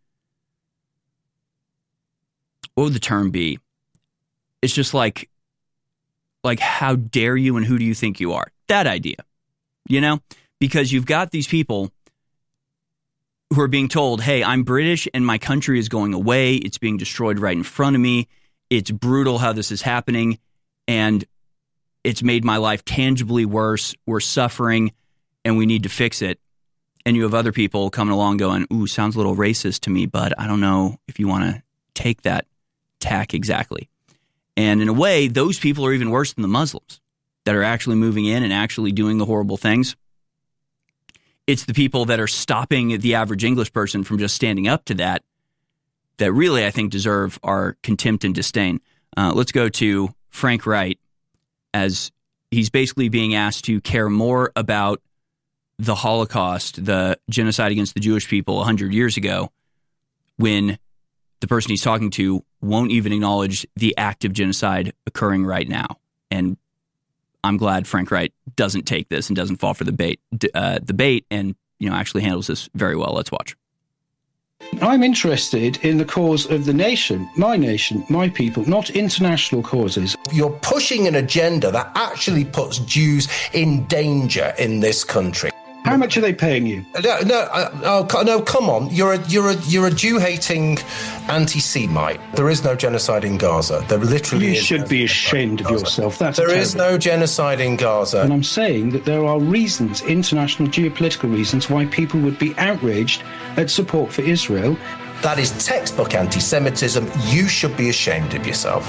what would the term be? It's just like how dare you and who do you think you are? That idea, because you've got these people who are being told, hey, I'm British and my country is going away. It's being destroyed right in front of me. It's brutal how this is happening. And it's made my life tangibly worse. We're suffering and we need to fix it. And you have other people coming along going, ooh, sounds a little racist to me, but I don't know if you want to take that tack exactly. And in a way, those people are even worse than the Muslims that are actually moving in and actually doing the horrible things. It's the people that are stopping the average English person from just standing up to that really, I think, deserve our contempt and disdain. Let's go to Frank Wright as he's basically being asked to care more about the Holocaust, the genocide against the Jewish people 100 years ago, when the person he's talking to won't even acknowledge the act of genocide occurring right now. And I'm glad Frank Wright doesn't take this and doesn't fall for the bait and actually handles this very well. Let's watch. I'm interested in the cause of the nation, my people, not international causes. You're pushing an agenda that actually puts Jews in danger in this country. How much are they paying you? No, come on. You're a Jew-hating anti-Semite. There is no genocide in Gaza. There literally You should be ashamed of yourself. There is no genocide in Gaza. And I'm saying that there are reasons, international geopolitical reasons, why people would be outraged at support for Israel. That is textbook anti-Semitism. You should be ashamed of yourself.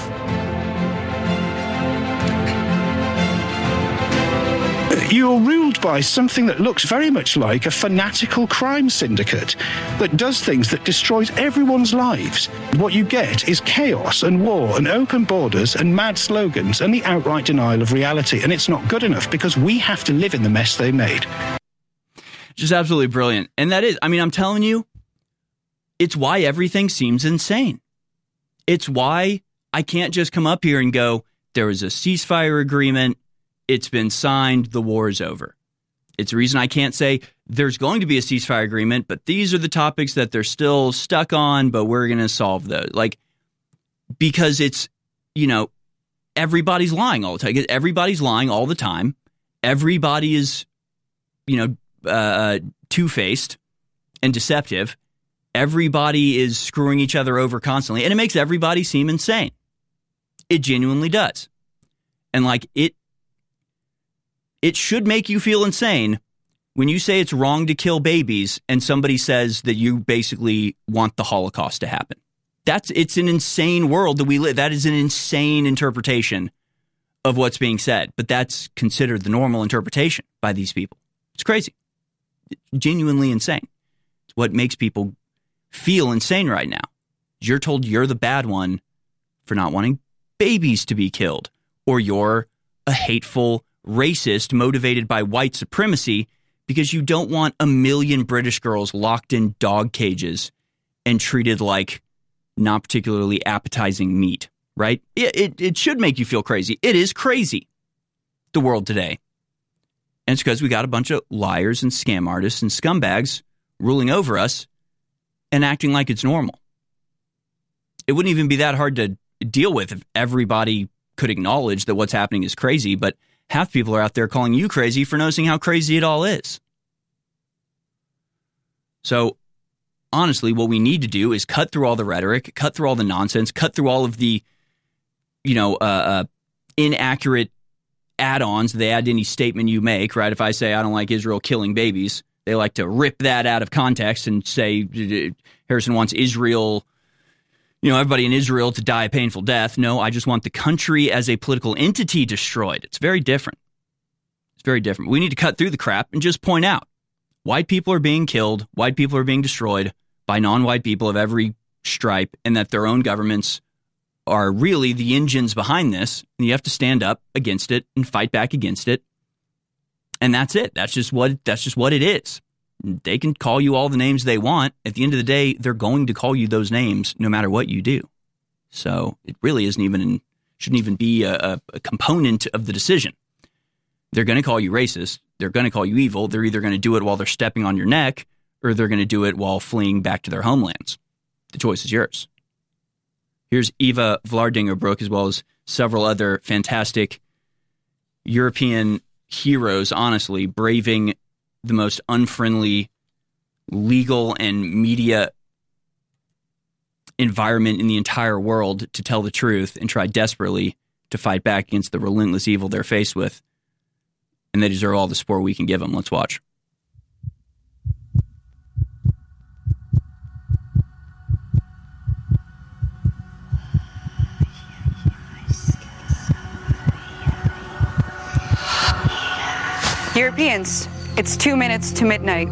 You're ruled by something that looks very much like a fanatical crime syndicate that does things that destroys everyone's lives. What you get is chaos and war and open borders and mad slogans and the outright denial of reality. And it's not good enough because we have to live in the mess they made. Just absolutely brilliant. And that is, I'm telling you, it's why everything seems insane. It's why I can't just come up here and go, There was a ceasefire agreement. It's been signed. The war is over. It's the reason I can't say there's going to be a ceasefire agreement, but these are the topics that they're still stuck on, but we're going to solve those. Like, because it's, everybody's lying all the time. Everybody's lying all the time. Everybody is, two-faced and deceptive. Everybody is screwing each other over constantly, and it makes everybody seem insane. It genuinely does. And it should make you feel insane when you say it's wrong to kill babies and somebody says that you basically want the Holocaust to happen. It's an insane world that we live. That is an insane interpretation of what's being said, but that's considered the normal interpretation by these people. It's crazy. Genuinely insane. It's what makes people feel insane right now. You're told you're the bad one for not wanting babies to be killed, or you're a hateful racist motivated by white supremacy because you don't want 1 million British girls locked in dog cages and treated like not particularly appetizing meat, right? It should make you feel crazy. It is crazy, the world today. And it's because we got a bunch of liars and scam artists and scumbags ruling over us and acting like it's normal. It wouldn't even be that hard to deal with if everybody could acknowledge that what's happening is crazy, but half people are out there calling you crazy for noticing how crazy it all is. So, honestly, what we need to do is cut through all the rhetoric, cut through all the nonsense, cut through all of the, inaccurate add-ons they add to any statement you make, right? If I say I don't like Israel killing babies, they like to rip that out of context and say Harrison wants Israel, everybody in Israel to die a painful death. No, I just want the country as a political entity destroyed. It's very different. It's very different. We need to cut through the crap and just point out white people are being killed, white people are being destroyed by non-white people of every stripe, and that their own governments are really the engines behind this. And you have to stand up against it and fight back against it. And that's it. That's just what it is. They can call you all the names they want. At the end of the day, they're going to call you those names no matter what you do. So it really shouldn't even be a component of the decision. They're going to call you racist. They're going to call you evil. They're either going to do it while they're stepping on your neck, or they're going to do it while fleeing back to their homelands. The choice is yours. Here's Eva Vlardingerbroek, as well as several other fantastic European heroes, honestly, braving the most unfriendly legal and media environment in the entire world to tell the truth and try desperately to fight back against the relentless evil they're faced with. And they deserve all the support we can give them. Let's watch. Europeans, it's 2 minutes to midnight.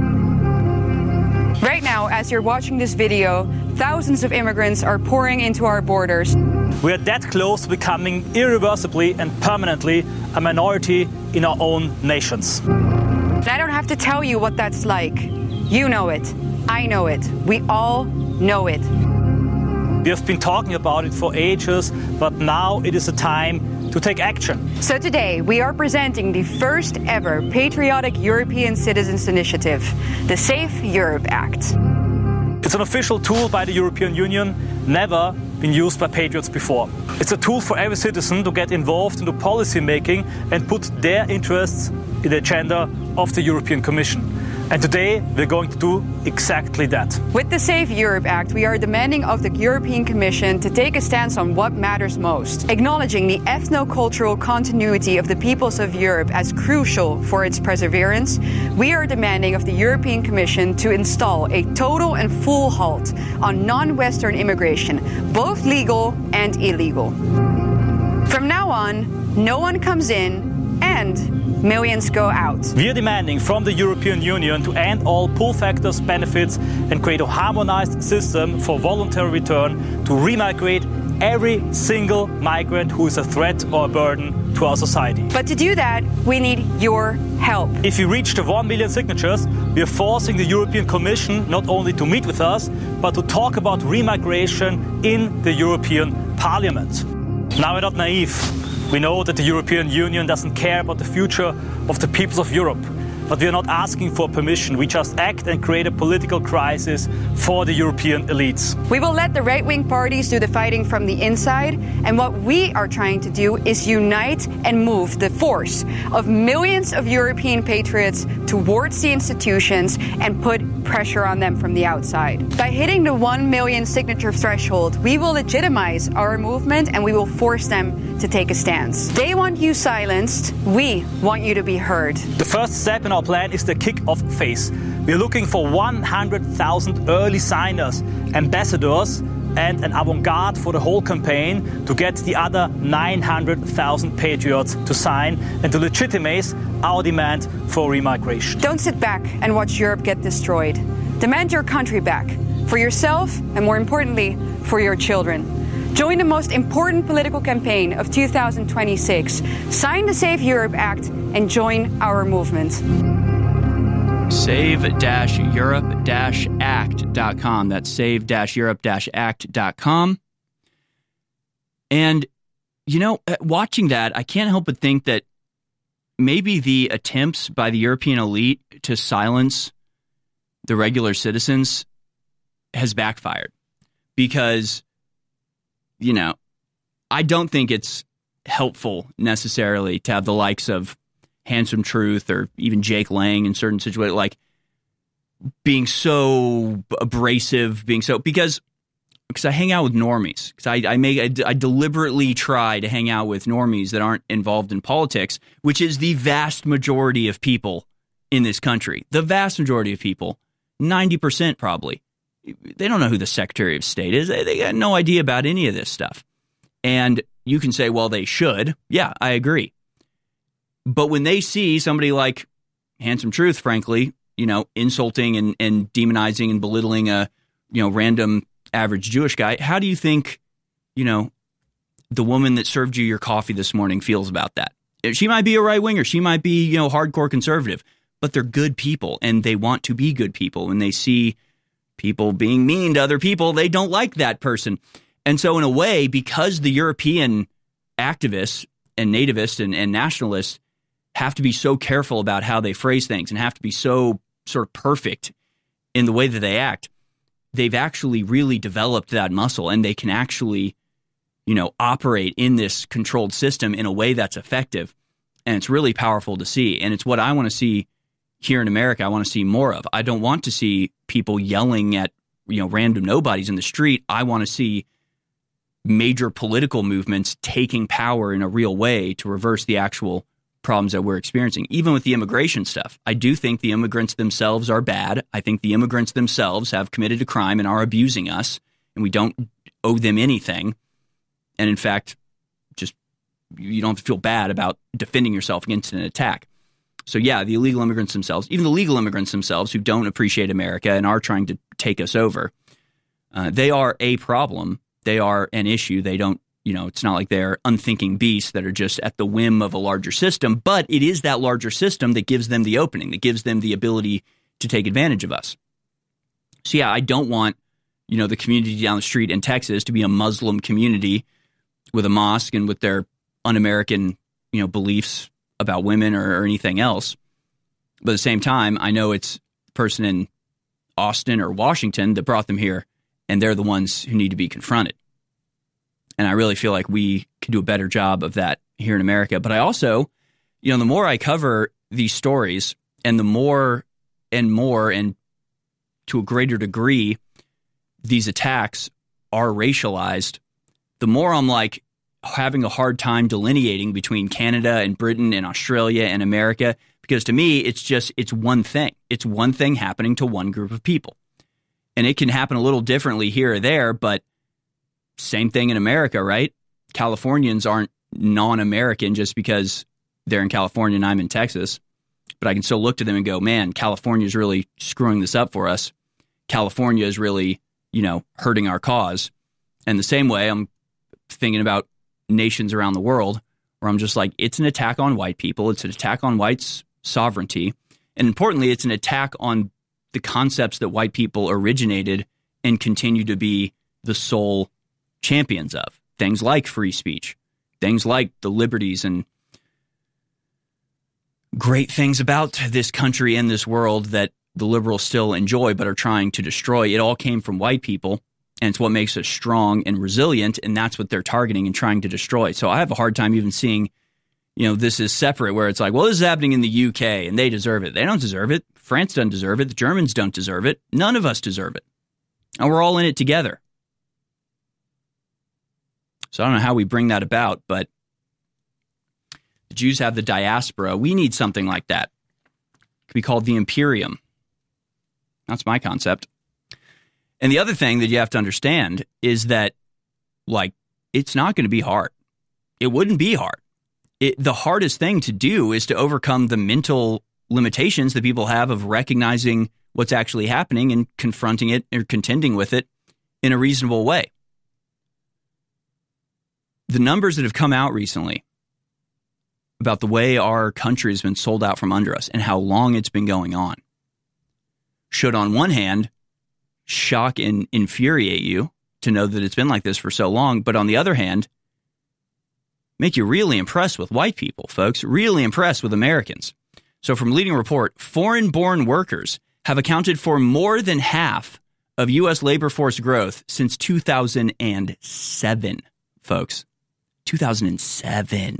Right now, as you're watching this video, thousands of immigrants are pouring into our borders. We are that close to becoming irreversibly and permanently a minority in our own nations. And I don't have to tell you what that's like. You know it. I know it. We all know it. We have been talking about it for ages, but now it is the time to take action. So today we are presenting the first ever patriotic European Citizens Initiative, the Safe Europe Act. It's an official tool by the European Union, never been used by patriots before. It's a tool for every citizen to get involved into policy making and put their interests in the agenda of the European Commission. And today we're going to do exactly that. With the Safe Europe Act, we are demanding of the European Commission to take a stance on what matters most, acknowledging the ethno-cultural continuity of the peoples of Europe as crucial for its perseverance. We are demanding of the European Commission to install a total and full halt on non-Western immigration, both legal and illegal. From now on, no one comes in and millions go out. We are demanding from the European Union to end all pull factors, benefits, and create a harmonized system for voluntary return to remigrate every single migrant who is a threat or a burden to our society. But to do that, we need your help. If we reach the 1 million signatures, we are forcing the European Commission not only to meet with us, but to talk about remigration in the European Parliament. Now, we're not naive. We know that the European Union doesn't care about the future of the peoples of Europe. But we are not asking for permission. We just act and create a political crisis for the European elites. We will let the right-wing parties do the fighting from the inside. And what we are trying to do is unite and move the force of millions of European patriots towards the institutions and put pressure on them from the outside. By hitting the 1 million signature threshold, we will legitimize our movement and we will force them to take a stance. They want you silenced. We want you to be heard. The first step in our plan is the kick-off phase. We're looking for 100,000 early signers, ambassadors, and an avant-garde for the whole campaign to get the other 900,000 patriots to sign and to legitimize our demand for remigration. Don't sit back and watch Europe get destroyed. Demand your country back, for yourself and, more importantly, for your children. Join the most important political campaign of 2026. Sign the Save Europe Act and join our movement. Save-Europe-Act.com. That's save-Europe-Act.com. And, you know, watching that, I can't help but think that maybe the attempts by the European elite to silence the regular citizens has backfired. Because, you know, I don't think it's helpful necessarily to have the likes of Handsome Truth or even Jake Lang in certain situations, like being so abrasive, because I hang out with normies. Because I deliberately try to hang out with normies that aren't involved in politics, which is the vast majority of people in this country. The vast majority of people, 90% probably, they don't know who the Secretary of State is. They got no idea about any of this stuff. And you can say, well, they should. Yeah, I agree. But when they see somebody like Handsome Truth, frankly, you know, insulting and demonizing and belittling a, you know, random average Jewish guy, how do you think, you know, the woman that served you your coffee this morning feels about that? She might be a right winger. She might be, you know, hardcore conservative, but they're good people and they want to be good people. When they see people being mean to other people, they don't like that person. And so in a way, because the European activists and nativists and nationalists have to be so careful about how they phrase things and have to be so sort of perfect in the way that they act, they've actually really developed that muscle and they can actually, you know, operate in this controlled system in a way that's effective. And it's really powerful to see. And it's what I want to see here in America. I want to see more of. I don't want to see people yelling at, you know, random nobodies in the street. I want to see major political movements taking power in a real way to reverse the actual problems that we're experiencing, even with the immigration stuff. I do think the immigrants themselves are bad. I think the immigrants themselves have committed a crime and are abusing us, and we don't owe them anything. And in fact, just you don't have to feel bad about defending yourself against an attack. So yeah, the illegal immigrants themselves, even the legal immigrants themselves who don't appreciate America and are trying to take us over, they are a problem. They are an issue. They don't, you know, it's not like they're unthinking beasts that are just at the whim of a larger system, but it is that larger system that gives them the opening, that gives them the ability to take advantage of us. So yeah, I don't want, you know, the community down the street in Texas to be a Muslim community with a mosque and with their un-American, you know, beliefs about women or anything else. But at the same time, I know it's the person in Austin or Washington that brought them here, and they're the ones who need to be confronted. And I really feel like we could do a better job of that here in America. But I also, you know, the more I cover these stories and the more and to a greater degree these attacks are racialized, the more I'm like having a hard time delineating between Canada and Britain and Australia and America, because to me, it's one thing. It's one thing happening to one group of people. And it can happen a little differently here or there, but same thing in America, right? Californians aren't non-American just because they're in California and I'm in Texas. But I can still look to them and go, man, California is really screwing this up for us. California is really, you know, hurting our cause. And the same way, I'm thinking about nations around the world where I'm just like, it's an attack on white people. It's an attack on whites' sovereignty. And importantly, it's an attack on the concepts that white people originated and continue to be the sole champions of. Things like free speech, Things like the liberties and great things about this country and this world that the liberals still enjoy but are trying to destroy. It all came from white people, and it's what makes us strong and resilient, and that's what they're targeting and trying to destroy. So I have a hard time even seeing, this is separate, where it's like, well, this is happening in the UK, and they deserve it. They don't deserve it. France doesn't deserve it. The Germans don't deserve it. None of us deserve it. And we're all in it together. So I don't know how we bring that about, but the Jews have the diaspora. We need something like that. It could be called the Imperium. That's my concept. And the other thing that you have to understand is that, it's not going to be hard. It wouldn't be hard. The hardest thing to do is to overcome the mental limitations that people have of recognizing what's actually happening and confronting it or contending with it in a reasonable way. The numbers that have come out recently about the way our country has been sold out from under us and how long it's been going on should, on one hand, shock and infuriate you to know that it's been like this for so long, but on the other hand, make you really impressed with white people, folks, really impressed with Americans. So from Leading Report, foreign-born workers have accounted for more than half of U.S. labor force growth since 2007, folks. 2007.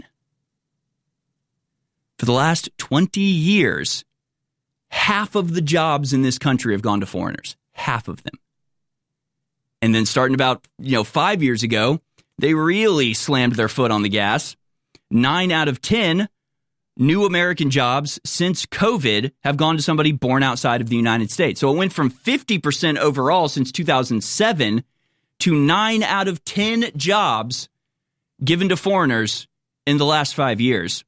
For the last 20 years, half of the jobs in this country have gone to foreigners. Half of them. And then starting about, 5 years ago, they really slammed their foot on the gas. 9 out of 10 new American jobs since COVID have gone to somebody born outside of the United States. So it went from 50% overall since 2007 to 9 out of 10 jobs given to foreigners in the last 5 years.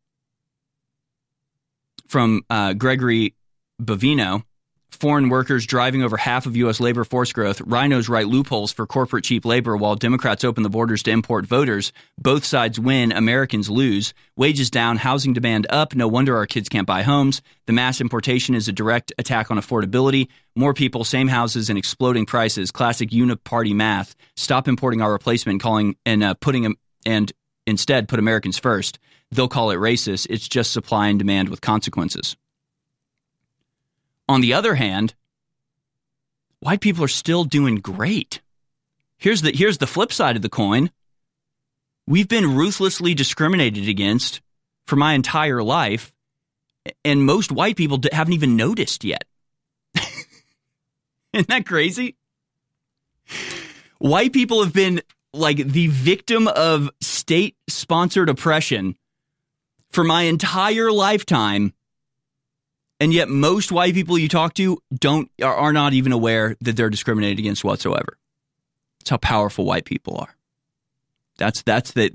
From Gregory Bovino, foreign workers driving over half of U.S. labor force growth. Rhinos write loopholes for corporate cheap labor while Democrats open the borders to import voters. Both sides win, Americans lose. Wages down, housing demand up. No wonder our kids can't buy homes. The mass importation is a direct attack on affordability. More people, same houses, and exploding prices. Classic uniparty math. Stop importing our replacement, and instead put Americans first. They'll call it racist. It's just supply and demand with consequences. On the other hand, white people are still doing great. Here's the flip side of the coin. We've been ruthlessly discriminated against for my entire life, and most white people haven't even noticed yet. Isn't that crazy? White people have been like the victim of state-sponsored oppression for my entire lifetime. And yet most white people you talk to are not even aware that they're discriminated against whatsoever. That's how powerful white people are. That's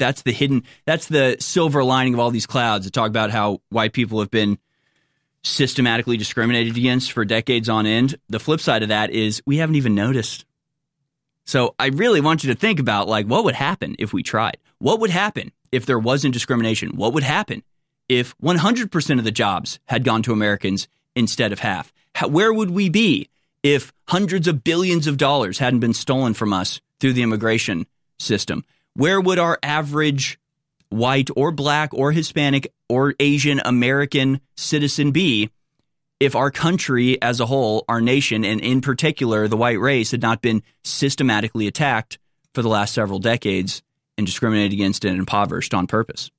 the silver lining of all these clouds that talk about how white people have been systematically discriminated against for decades on end. The flip side of that is we haven't even noticed. So I really want you to think about what would happen if we tried? What would happen if there wasn't discrimination? What would happen if 100% of the jobs had gone to Americans instead of half? Where would we be if hundreds of billions of dollars hadn't been stolen from us through the immigration system? Where would our average white or black or Hispanic or Asian American citizen be if our country as a whole, our nation, and in particular the white race, had not been systematically attacked for the last several decades and discriminated against and impoverished on purpose?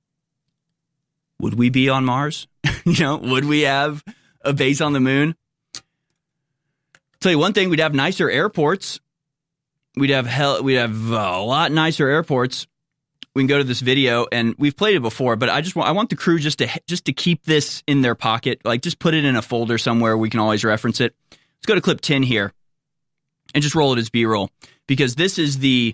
Would we be on Mars? Would we have a base on the moon? I'll tell you one thing, we'd have nicer airports. We'd have a lot nicer airports. We can go to this video, and we've played it before, but I want the crew just to keep this in their pocket, just put it in a folder somewhere we can always reference it. Let's go to clip 10 here and just roll it as B-roll, because this is the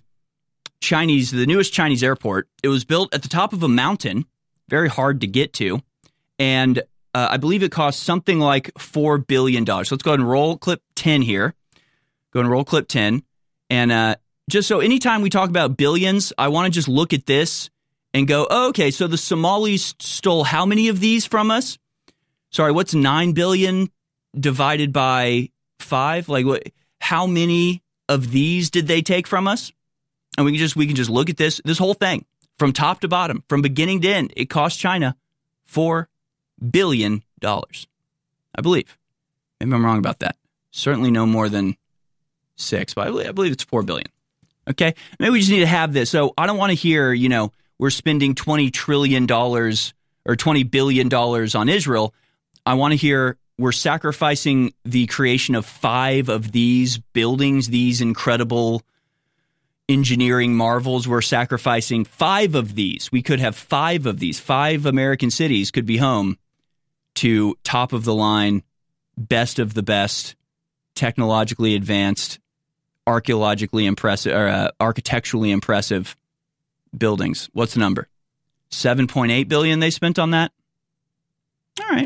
newest Chinese airport. It was built at the top of a mountain, very hard to get to, and I believe it cost something like $4 billion. So let's go ahead and roll clip 10 here. Go ahead and roll clip 10. And just so anytime we talk about billions, I want to just look at this and go, oh, okay, so the Somalis stole how many of these from us? Sorry, what's 9 billion divided by 5? How many of these did they take from us? And we can just look at this whole thing. from top to bottom, from beginning to end. It cost China $4 billion, I believe. Maybe I'm wrong about that. Certainly no more than 6, but I believe it's $4 billion. Okay? Maybe we just need to have this. So I don't want to hear, we're spending $20 trillion or $20 billion on Israel. I want to hear we're sacrificing the creation of 5 of these buildings, these incredible engineering marvels. We're sacrificing 5 of these. We could have 5 of these. 5 American cities could be home to top of the line, best of the best, technologically advanced, archaeologically impressive, or architecturally impressive buildings. What's the number? $7.8 billion they spent on that? All right.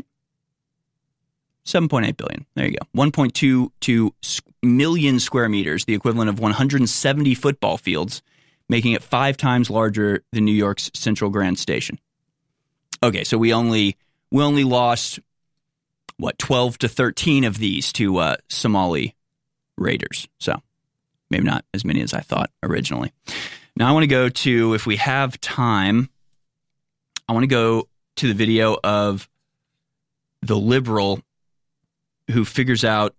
$7.8 billion. There you go. 1.22 million square meters, the equivalent of 170 football fields, making it 5 times larger than New York's Central Grand Station. Okay, so we only lost 12 to 13 of these to Somali raiders. So maybe not as many as I thought originally. Now I want to go to, if we have time, I want to go to the video of the liberal who figures out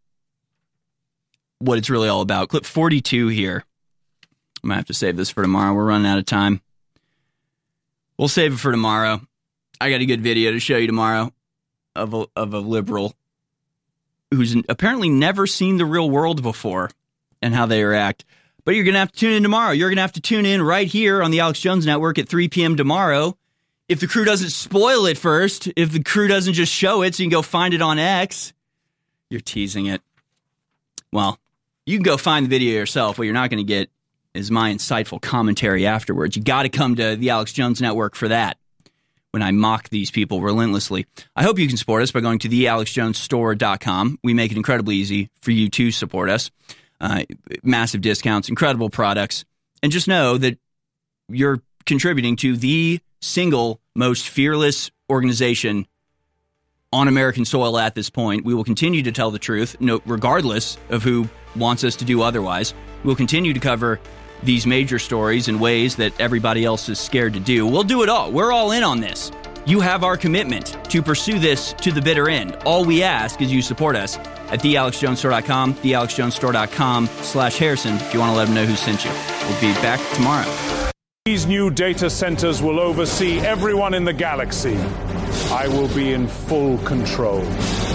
what it's really all about. Clip 42 here. I'm going to have to save this for tomorrow. We're running out of time. We'll save it for tomorrow. I got a good video to show you tomorrow of a liberal who's apparently never seen the real world before and how they react. But you're going to have to tune in tomorrow. You're going to have to tune in right here on the Alex Jones Network at 3 p.m. tomorrow. If the crew doesn't spoil it first, if the crew doesn't just show it so you can go find it on X. You're teasing it. Well, you can go find the video yourself. What you're not going to get is my insightful commentary afterwards. You got to come to the Alex Jones Network for that when I mock these people relentlessly. I hope you can support us by going to thealexjonesstore.com. We make it incredibly easy for you to support us. Massive discounts, incredible products. And just know that you're contributing to the single most fearless organization on American soil at this point. We will continue to tell the truth, regardless of who wants us to do otherwise. We'll continue to cover these major stories in ways that everybody else is scared to do. We'll do it all. We're all in on this. You have our commitment to pursue this to the bitter end. All we ask is you support us at thealexjonesstore.com, thealexjonesstore.com/Harrison, if you want to let them know who sent you. We'll be back tomorrow. These new data centers will oversee everyone in the galaxy. I will be in full control.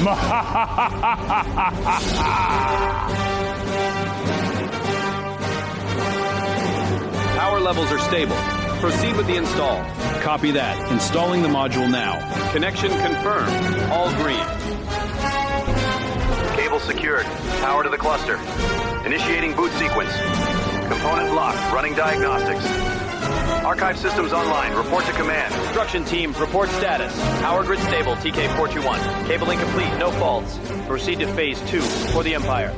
Power levels are stable. Proceed with the install. Copy that. Installing the module now. Connection confirmed. All green. Cable secured. Power to the cluster. Initiating boot sequence. Component locked. Running diagnostics. Archive systems online. Report to command. Construction team, report status. Power grid stable, TK421. Cabling complete, no faults. Proceed to phase 2 for the Empire.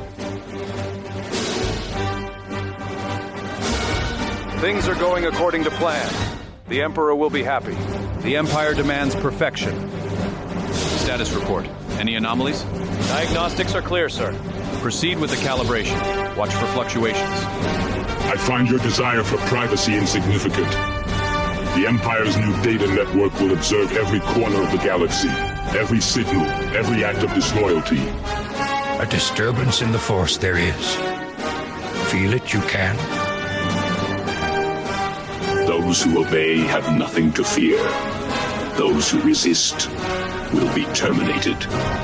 Things are going according to plan. The Emperor will be happy. The Empire demands perfection. Status report. Any anomalies? Diagnostics are clear, sir. Proceed with the calibration. Watch for fluctuations. I find your desire for privacy insignificant. The Empire's new data network will observe every corner of the galaxy, every signal, every act of disloyalty. A disturbance in the Force there is. Feel it you can. Those who obey have nothing to fear. Those who resist will be terminated.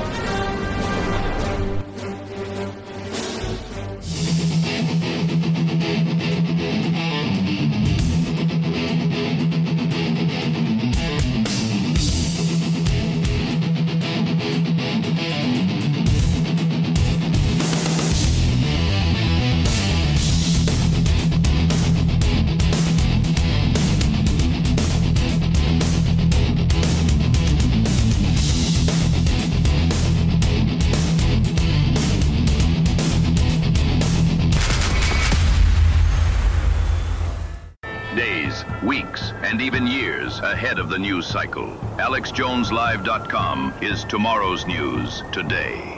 Weeks and even years ahead of the news cycle. AlexJonesLive.com is tomorrow's news today.